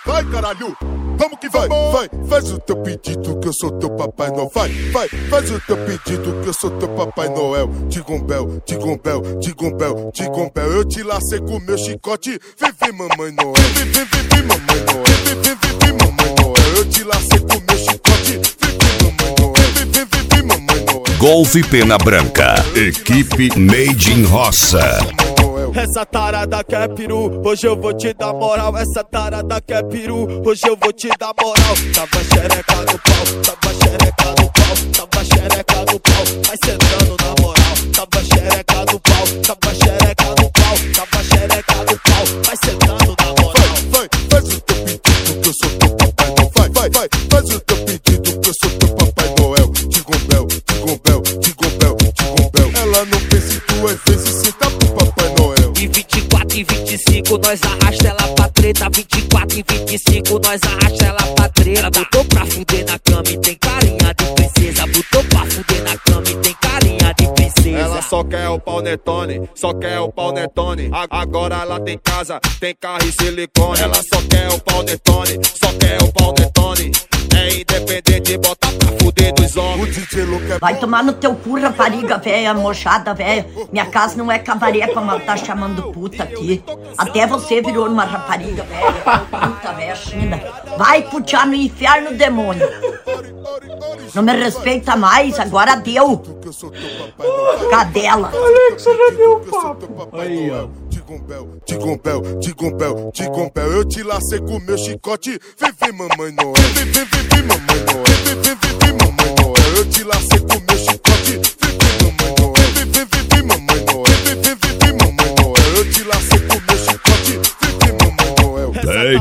vai caralho, vamos que vai, vai, faz o teu pedido que eu sou teu Papai Noel, vai, vai, faz o teu pedido que eu sou teu Papai Noel. Tigombel, tigombel, tigombel, tigombel, eu te lacei com meu chicote, vem mamãe Noel, vem mamãe Noel, vem mamãe Noel, eu te lacei com meu chicote, vem mamãe Noel, vem mamãe Noel. Golfe Pena Branca, equipe Made in Roça. Essa tarada quer peru, hoje eu vou te dar moral. Essa tarada quer peru, hoje eu vou te dar moral. Tava xereca no pau, tava xereca no pau, tava xereca no pau, vai sentando na moral. Tava xereca no pau, tava xereca no pau, tava xereca no pau, vai sentando na moral. Vai, faz o teu pedido que eu sou teu Papai Noel. Vai, faz o teu pedido que eu sou teu Papai Noel. Tigombel, tigombel, tigombel, tigombel. Ela não pensa em tua face, senta pro Papai Noel. De 24 e 25 nós arrasta ela pra treta. 24 e 25 nós arrasta ela pra treta. Botou pra fuder na cama e tem carinha de princesa. Botou pra fuder na cama e tem carinha de princesa. Ela só quer o paunetone, só quer o paunetone. Agora ela tem casa, tem carro e silicone. Ela só quer o paunetone, só quer o paunetone. É independente, bota pra fuder dos homens. Vai tomar no teu cu, rapariga velha, mochada velha. Minha casa não é cabaré como tá chamando puta aqui. Até você virou uma rapariga velha, puta velha china. Vai putear no inferno, demônio. Não me respeita mais, agora deu. Cadela. Alexa já deu papo. Aí, ó. Tigombel, tigombel, tigombel, tigombel, eu te lacei com meu chicote. Vem mamãe Noel, vem mamãe Noel, vem mamãe Noel, eu te lacei com meu chicote. Vem mamãe Noel, vem mamãe Noel, vem mamãe Noel, eu te lacei com meu chicote. Vem mamãe Noel.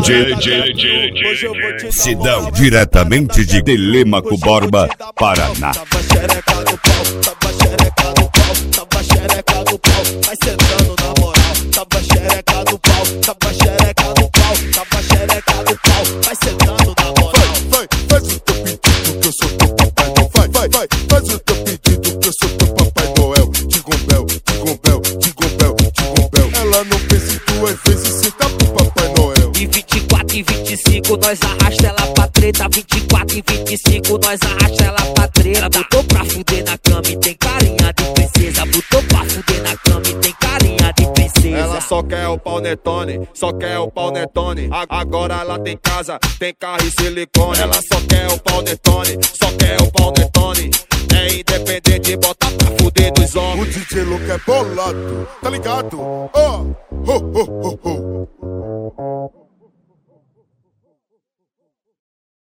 Sidão, diretamente de Telêmaco Borba, Paraná. Tava xereca no pau, tava xereca no pau, tava xereca no pau, vai sentando na moral. Tava xereca no pau, tava xereca no pau, tava xereca no pau, vai sentando na moral. Vai, faz o teu pedido que eu sou teu Papai Noel. Vai, faz o teu pedido que eu sou teu Papai Noel. Tigombel, tigombel, tigombel, tigombel. Ela não pensa em tua face, senta pro Papai Noel. De 24 e 25 nós arrasta ela pra treta. 24 e 25 nós arrasta ela pra treta. Botou pra fuder na cama e tem carinha de princesa. Botou pra fuder na cama e tem carinha de princesa. Ela só quer o paunetone, só quer o paunetone. Agora ela tem casa, tem carro e silicone. Ela só quer o paunetone, só quer o paunetone. É independente, bota pra fuder dos O homens. DJ louco é bolado, tá ligado? Ho, ho, ho, ho.